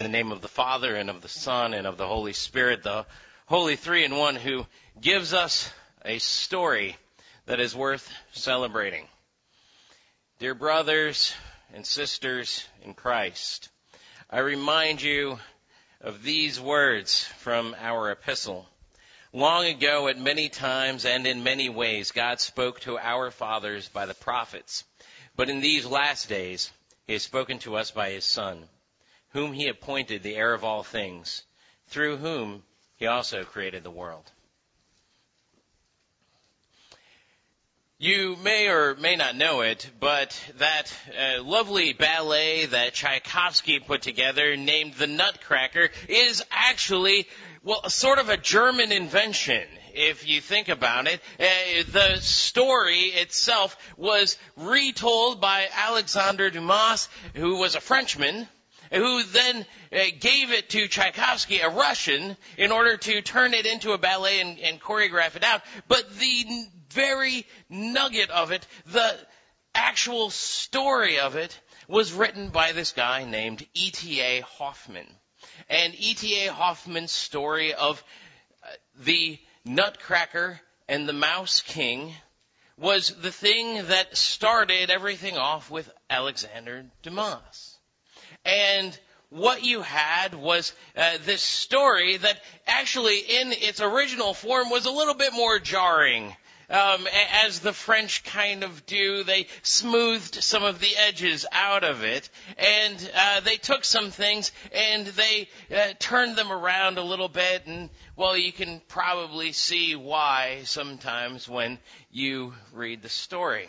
the name of the Father, and of the Son, and of the Holy Spirit, the Holy Three in One, who gives us a story that is worth celebrating. Dear brothers and sisters in Christ, I remind you of these words from our epistle. Long ago, at many times and in many ways, God spoke to our fathers by the prophets. But in these last days, He has spoken to us by His Son, whom He appointed the heir of all things, through whom He also created the world. You may or may not know it, but that lovely ballet that Tchaikovsky put together named The Nutcracker is actually, sort of a German invention. If you think about it, the story itself was retold by Alexandre Dumas, who was a Frenchman, who then gave it to Tchaikovsky, a Russian, in order to turn it into a ballet and choreograph it out. But the very nugget of it, the actual story of it, was written by this guy named E.T.A. Hoffmann. And E.T.A. Hoffmann's story of the Nutcracker and the Mouse King was the thing that started everything off with Alexandre Dumas. And what you had was this story that actually in its original form was a little bit more jarring. As the French kind of do, they smoothed some of the edges out of it, and they took some things and they turned them around a little bit, and, you can probably see why sometimes when you read the story.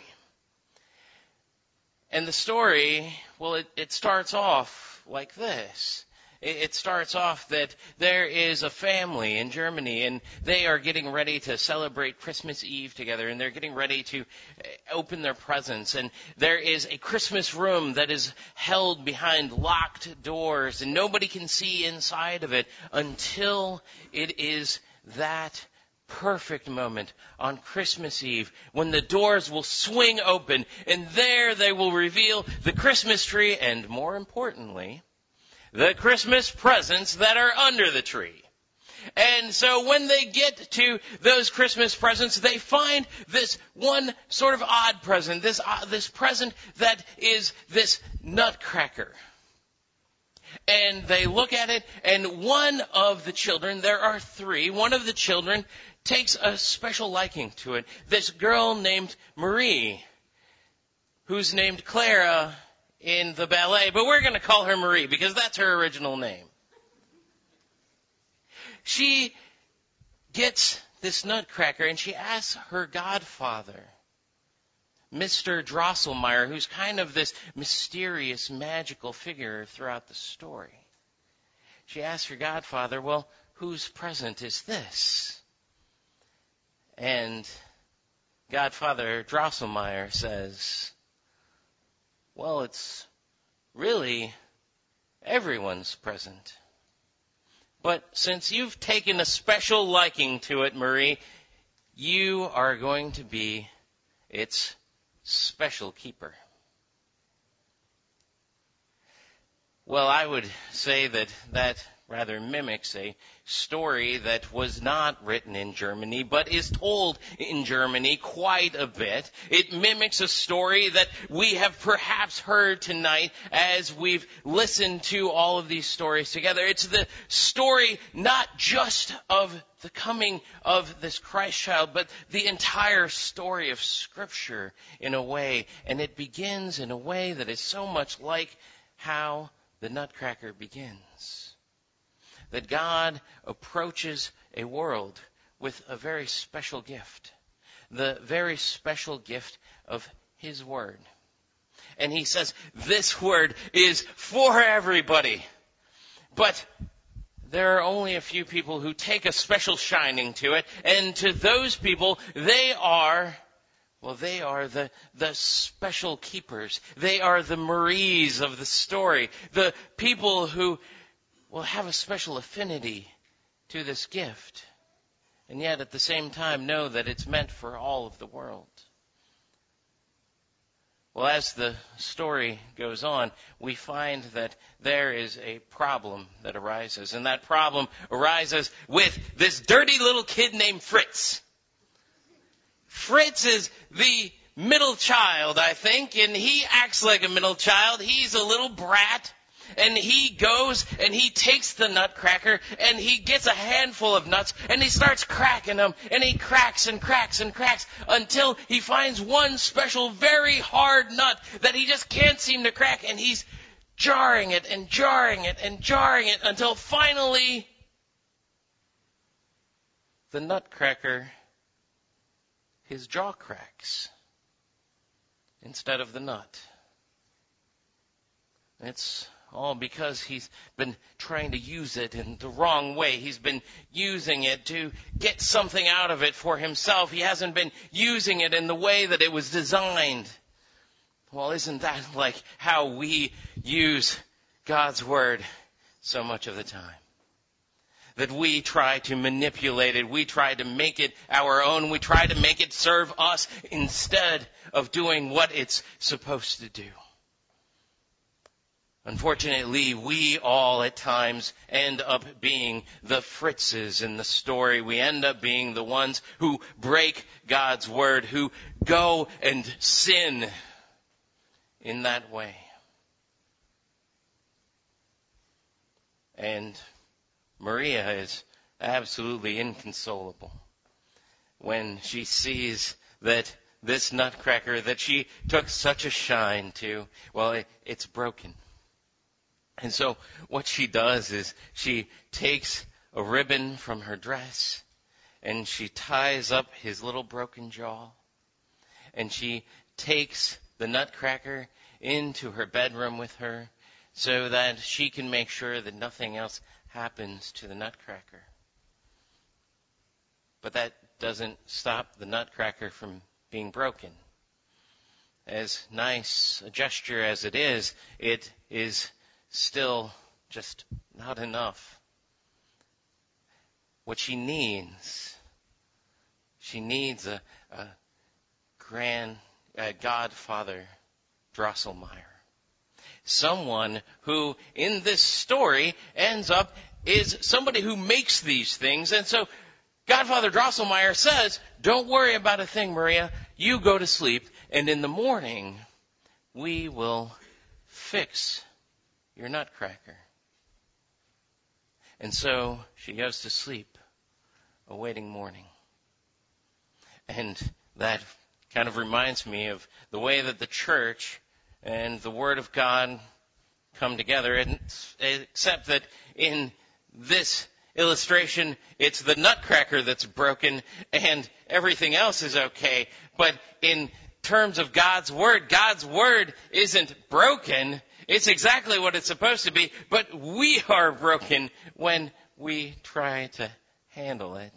And the story, it starts off like this. It starts off that there is a family in Germany, and they are getting ready to celebrate Christmas Eve together, and they're getting ready to open their presents. And there is a Christmas room that is held behind locked doors, and nobody can see inside of it until it is that perfect moment on Christmas Eve when the doors will swing open, and there they will reveal the Christmas tree, and more importantly, the Christmas presents that are under the tree. And so when they get to those Christmas presents, they find this one sort of odd present, this present that is this nutcracker. And they look at it, and one of the children, there are three, one of the children takes a special liking to it. This girl named Marie, who's named Clara in the ballet, but we're going to call her Marie because that's her original name. She gets this nutcracker and she asks her godfather, Mr. Drosselmeyer, who's kind of this mysterious, magical figure throughout the story. She asks her godfather, whose present is this? And Godfather Drosselmeyer says, it's really everyone's present. But since you've taken a special liking to it, Marie, you are going to be its special keeper. I would say that rather mimics a story that was not written in Germany, but is told in Germany quite a bit. It mimics a story that we have perhaps heard tonight as we've listened to all of these stories together. It's the story not just of the coming of this Christ child, but the entire story of Scripture in a way. And it begins in a way that is so much like how the Nutcracker begins. That God approaches a world with a very special gift. The very special gift of His Word. And He says, this Word is for everybody. But there are only a few people who take a special shining to it. And to those people, they are the special keepers. They are the Maries of the story. The people who will have a special affinity to this gift, and yet at the same time know that it's meant for all of the world. Well, as the story goes on, we find that there is a problem that arises, and that problem arises with this dirty little kid named Fritz. Fritz is the middle child, I think, and he acts like a middle child. He's a little brat. And he goes and he takes the nutcracker and he gets a handful of nuts and he starts cracking them, and he cracks and cracks and cracks until he finds one special very hard nut that he just can't seem to crack, and he's jarring it and jarring it and jarring it until finally the nutcracker, his jaw cracks instead of the nut. It's all because he's been trying to use it in the wrong way. He's been using it to get something out of it for himself. He hasn't been using it in the way that it was designed. Well, isn't that like how we use God's Word so much of the time? That we try to manipulate it. We try to make it our own. We try to make it serve us instead of doing what it's supposed to do. Unfortunately, we all at times end up being the Fritzes in the story. We end up being the ones who break God's Word, who go and sin in that way. And Maria is absolutely inconsolable when she sees that this nutcracker that she took such a shine to, well, it's broken. And so what she does is she takes a ribbon from her dress and she ties up his little broken jaw, and she takes the nutcracker into her bedroom with her so that she can make sure that nothing else happens to the nutcracker. But that doesn't stop the nutcracker from being broken. As nice a gesture as it is still just not enough. What she needs a godfather Drosselmeyer. Someone who, in this story, ends up is somebody who makes these things. And so Godfather Drosselmeyer says, don't worry about a thing, Maria. You go to sleep, and in the morning, we will fix your nutcracker. And so she goes to sleep, awaiting morning. And that kind of reminds me of the way that the church and the Word of God come together, except that in this illustration, it's the nutcracker that's broken and everything else is okay. But in terms of God's Word isn't broken. It's exactly what it's supposed to be, but we are broken when we try to handle it.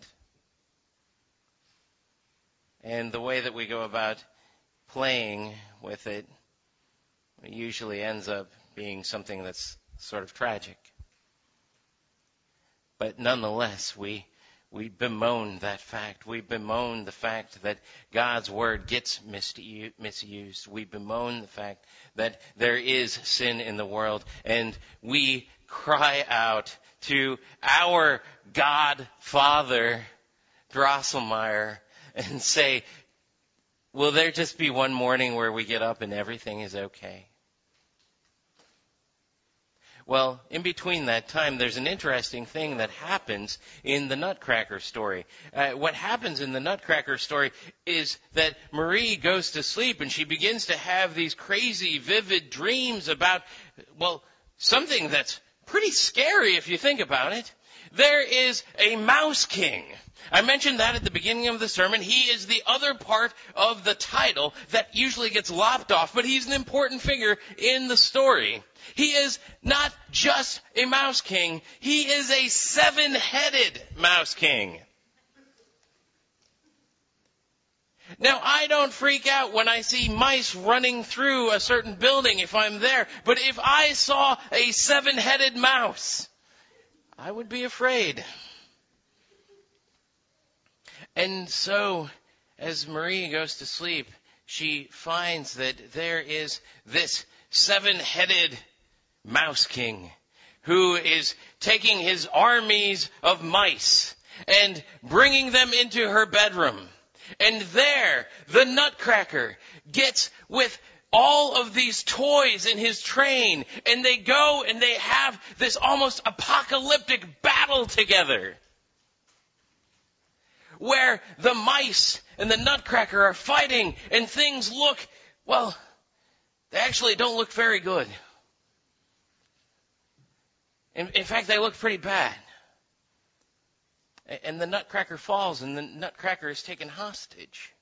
And the way that we go about playing with it usually ends up being something that's sort of tragic. But nonetheless, we bemoan that fact. We bemoan the fact that God's Word gets misused. We bemoan the fact that there is sin in the world. And we cry out to our Godfather, Drosselmeyer, and say, will there just be one morning where we get up and everything is okay? Well, in between that time, there's an interesting thing that happens in the Nutcracker story. What happens in the Nutcracker story is that Marie goes to sleep and she begins to have these crazy, vivid dreams about, well, something that's pretty scary if you think about it. There is a Mouse King. I mentioned that at the beginning of the sermon. He is the other part of the title that usually gets lopped off, but he's an important figure in the story. He is not just a Mouse King. He is a 7-headed Mouse King. Now, I don't freak out when I see mice running through a certain building if I'm there, but if I saw a 7-headed mouse, I would be afraid. And so, as Marie goes to sleep, she finds that there is this 7-headed mouse king who is taking his armies of mice and bringing them into her bedroom. And there, the Nutcracker gets with all of these toys in his train, and they go and they have this almost apocalyptic battle together, where the mice and the Nutcracker are fighting, and things look, well, they actually don't look very good. In fact, they look pretty bad. And the Nutcracker falls, and the Nutcracker is taken hostage.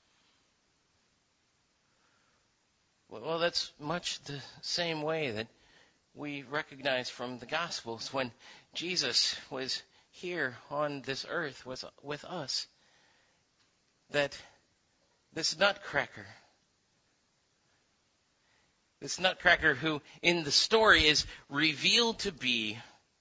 Well, that's much the same way that we recognize from the Gospels when Jesus was here on this earth with us, that this Nutcracker who in the story is revealed to be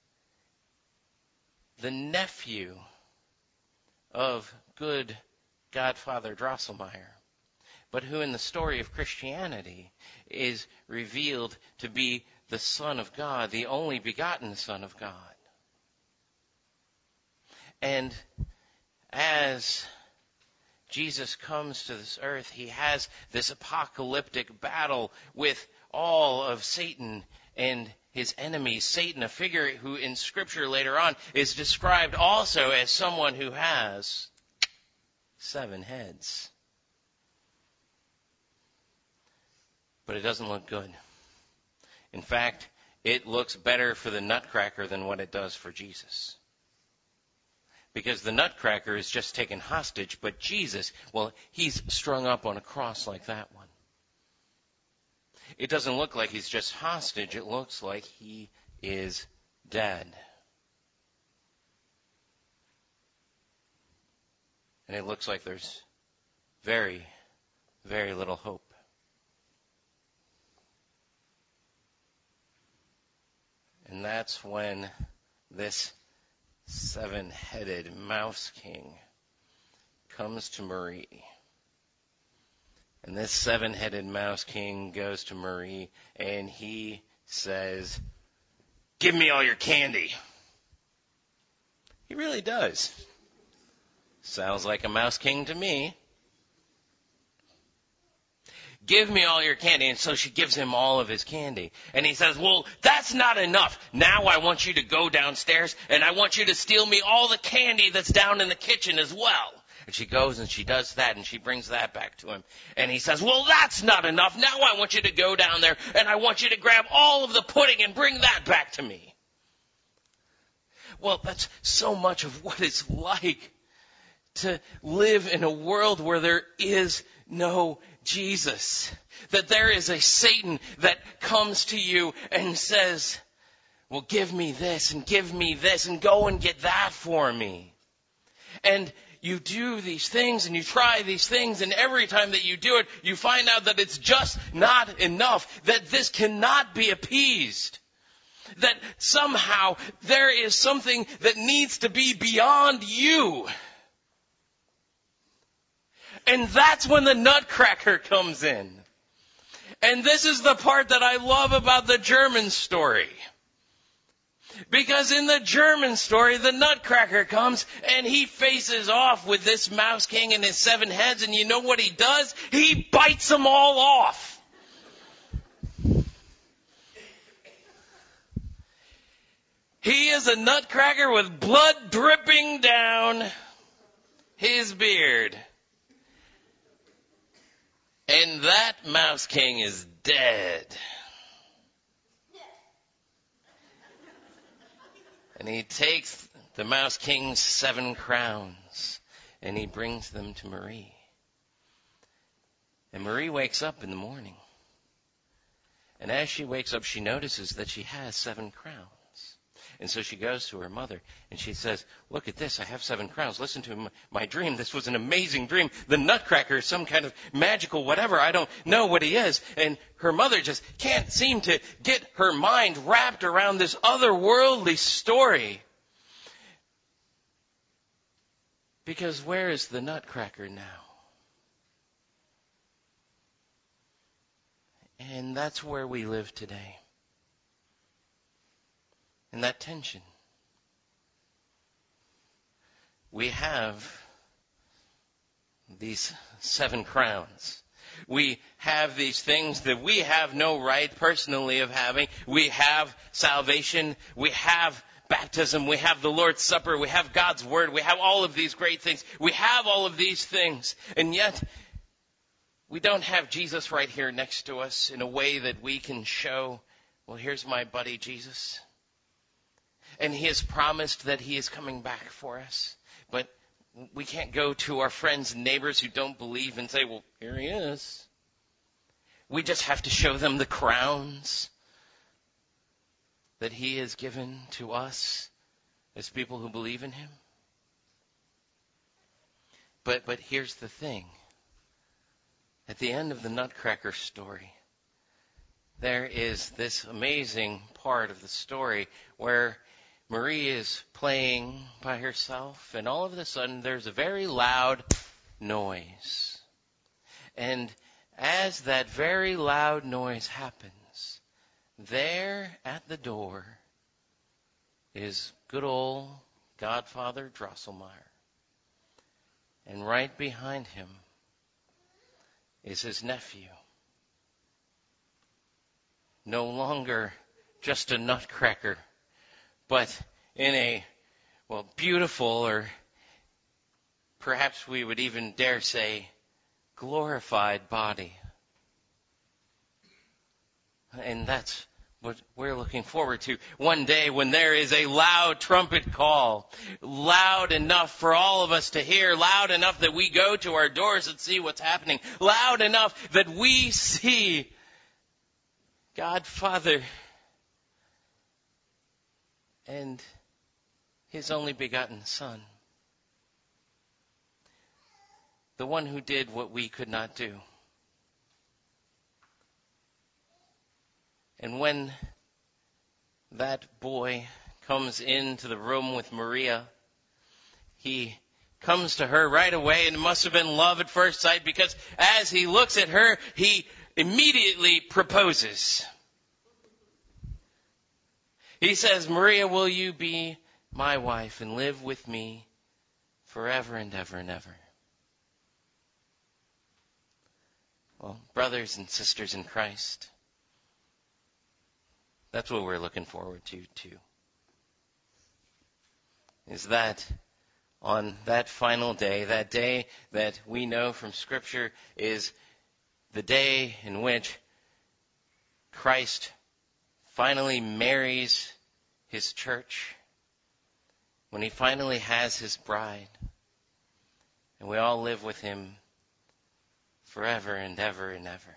the nephew of good Godfather Drosselmeyer, but who in the story of Christianity is revealed to be the Son of God, the only begotten Son of God. And as Jesus comes to this earth, he has this apocalyptic battle with all of Satan and his enemies. Satan, a figure who in Scripture later on is described also as someone who has 7 heads. But it doesn't look good. In fact, it looks better for the Nutcracker than what it does for Jesus. Because the Nutcracker is just taken hostage, but Jesus, well, he's strung up on a cross like that one. It doesn't look like he's just hostage. It looks like he is dead. And it looks like there's very, very little hope. And that's when this 7-headed mouse king comes to Marie. And this 7-headed mouse king goes to Marie and he says, "Give me all your candy." He really does. Sounds like a mouse king to me. "Give me all your candy." And so she gives him all of his candy. And he says, "Well, that's not enough. Now I want you to go downstairs and I want you to steal me all the candy that's down in the kitchen as well." And she goes and she does that and she brings that back to him. And he says, "Well, that's not enough. Now I want you to go down there and I want you to grab all of the pudding and bring that back to me." Well, that's so much of what it's like to live in a world where there is no Jesus. That there is a Satan that comes to you and says, "Well, give me this and give me this and go and get that for me." And you do these things and you try these things, and every time that you do it, you find out that it's just not enough, that this cannot be appeased. That somehow there is something that needs to be beyond you. And that's when the Nutcracker comes in. And this is the part that I love about the German story. Because in the German story, the Nutcracker comes and he faces off with this mouse king and his 7 heads. And you know what he does? He bites them all off. He is a Nutcracker with blood dripping down his beard. And that mouse king is dead. And he takes the mouse king's 7 crowns and he brings them to Marie. And Marie wakes up in the morning. And as she wakes up, she notices that she has 7 crowns. And so she goes to her mother and she says, "Look at this, I have 7 crowns. Listen to my dream. This was an amazing dream. The Nutcracker is some kind of magical whatever. I don't know what he is." And her mother just can't seem to get her mind wrapped around this otherworldly story. Because where is the Nutcracker now? And that's where we live today. In that tension. We have these 7 crowns. We have these things that we have no right personally of having. We have salvation. We have baptism. We have the Lord's Supper. We have God's Word. We have all of these great things. We have all of these things. And yet, we don't have Jesus right here next to us in a way that we can show, well, here's my buddy Jesus. And He has promised that He is coming back for us. But we can't go to our friends and neighbors who don't believe and say, well, here He is. We just have to show them the crowns that He has given to us as people who believe in Him. But here's the thing. At the end of the Nutcracker story, there is this amazing part of the story where Marie is playing by herself, and all of a sudden there's a very loud noise. And as that very loud noise happens, there at the door is good old Godfather Drosselmeyer. And right behind him is his nephew. No longer just a nutcracker, but in a, beautiful, or perhaps we would even dare say, glorified body. And that's what we're looking forward to. One day when there is a loud trumpet call, loud enough for all of us to hear, loud enough that we go to our doors and see what's happening, loud enough that we see God Father and His only begotten Son. The one who did what we could not do. And when that boy comes into the room with Maria, he comes to her right away, and it must have been love at first sight, because as he looks at her, he immediately proposes. He says, Maria, will you be my wife and live with me forever and ever and ever? Well, brothers and sisters in Christ, that's what we're looking forward to, too. Is that on that final day, that day that we know from Scripture is the day in which Christ finally marries His church, when He finally has His bride, and we all live with Him forever and ever and ever.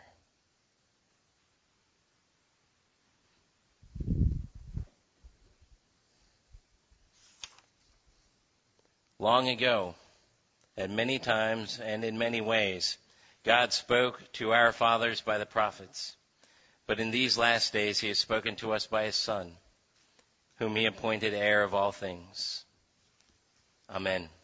Long ago, at many times and in many ways, God spoke to our fathers by the prophets. But in these last days He has spoken to us by His Son, whom He appointed heir of all things. Amen.